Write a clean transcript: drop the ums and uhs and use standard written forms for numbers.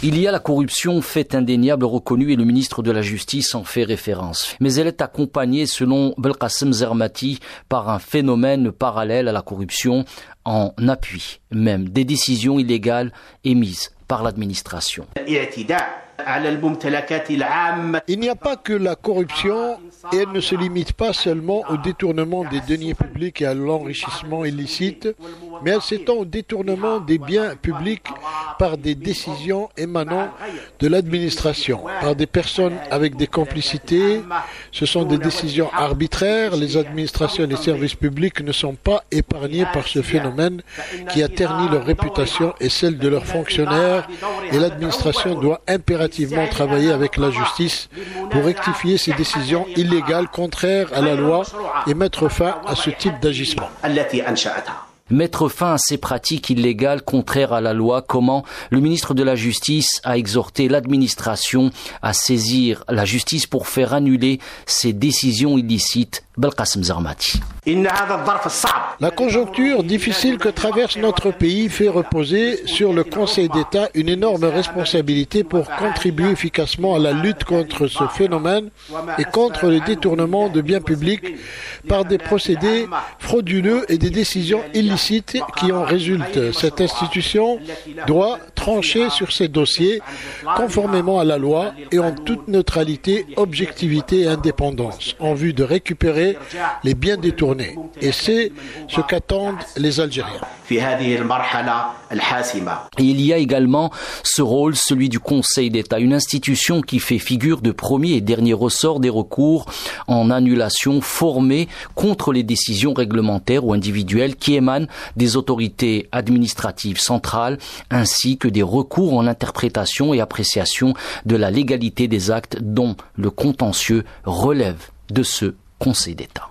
Il y a la corruption, fait indéniable, reconnue, et le ministre de la Justice en fait référence. Mais elle est accompagnée, selon Belkacem Zermati, par un phénomène parallèle à la corruption, en appui même des décisions illégales émises par l'administration. Il n'y a pas que la corruption et elle ne se limite pas seulement au détournement des deniers publics et à l'enrichissement illicite, mais elle s'étend au détournement des biens publics par des décisions émanant de l'administration, par des personnes avec des complicités. Ce sont des décisions arbitraires. Les administrations et les services publics ne sont pas épargnés par ce phénomène qui a terni leur réputation et celle de leurs fonctionnaires, et l'administration doit impérativement travailler avec la justice pour rectifier ces décisions illégales contraires à la loi et mettre fin à ce type d'agissement. Mettre fin à ces pratiques illégales contraires à la loi, comment le ministre de la Justice a exhorté l'administration à saisir la justice pour faire annuler ces décisions illicites. Belkacem Zermati. La conjoncture difficile que traverse notre pays fait reposer sur le Conseil d'État une énorme responsabilité pour contribuer efficacement à la lutte contre ce phénomène et contre le détournement de biens publics par des procédés frauduleux et des décisions illicites qui en résultent. Cette institution doit trancher sur ces dossiers conformément à la loi et en toute neutralité, objectivité et indépendance en vue de récupérer les biens détournés. Et c'est ce qu'attendent les Algériens. Et il y a également ce rôle, celui du Conseil d'État, une institution qui fait figure de premier et dernier ressort des recours en annulation formés contre les décisions réglementaires ou individuelles qui émanent des autorités administratives centrales, ainsi que des recours en interprétation et appréciation de la légalité des actes dont le contentieux relève de ce Conseil d'État.